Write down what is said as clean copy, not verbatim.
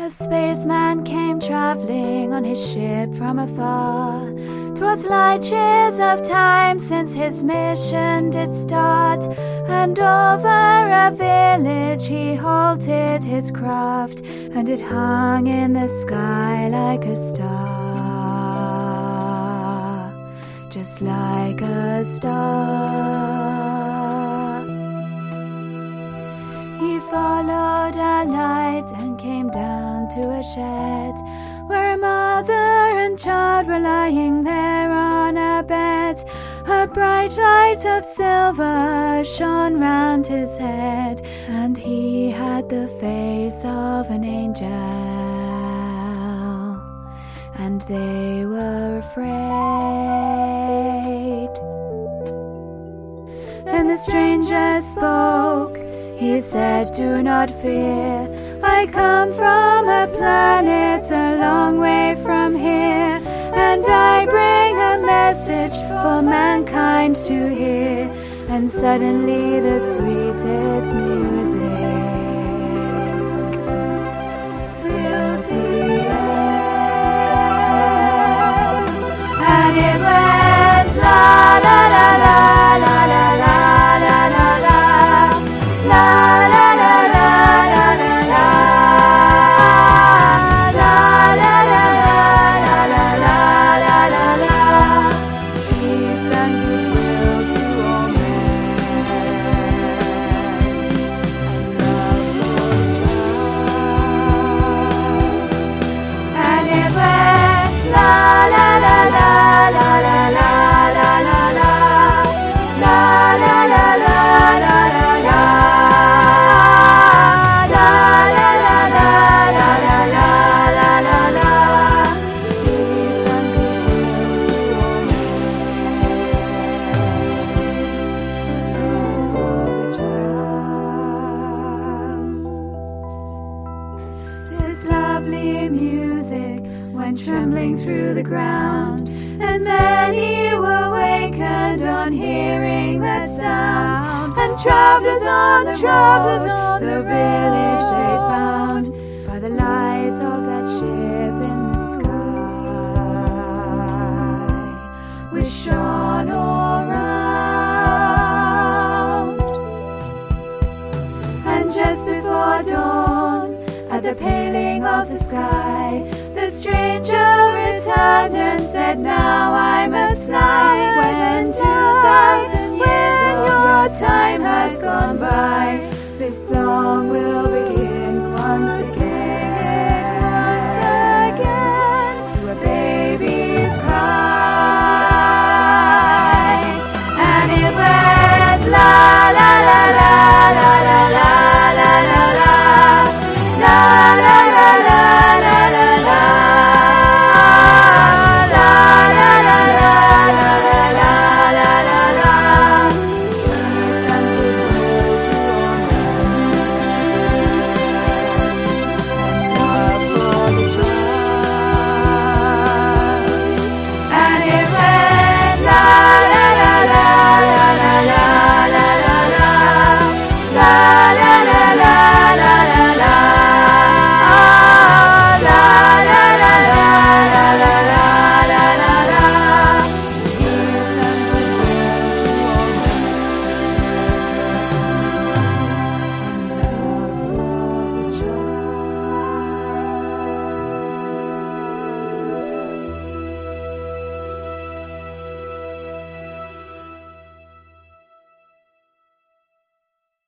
A spaceman came traveling on his ship from afar. 'Twas light years of time since his mission did start, and over a village he halted his craft, and it hung in the sky like a star, just like a star. He followed a light and came down to a shed, where a mother and child were lying there on a bed. A bright light of silver shone round his head, and he had the face of an angel, and they were afraid. Then the stranger spoke. He said, "Do not fear, I come from a planet a long way from here, and I bring a message for mankind to hear." And suddenly the sweetest music filled the air, and it went la la la la la la la la la la. La la la la la la la, la la la la la la la la la. Peace and goodwill to all men, and love for the child. And it went la la la la la la la la la la, la la la la la la la. Music went trembling through the ground, and many were wakened on hearing that sound. And travelers on the village they found, by the lights of that ship in the sky, which shone all round. And just before dawn, at the paling of the sky, the stranger returned and said, "Now I must fly. When 2,000 years of your time has gone by, this song will begin."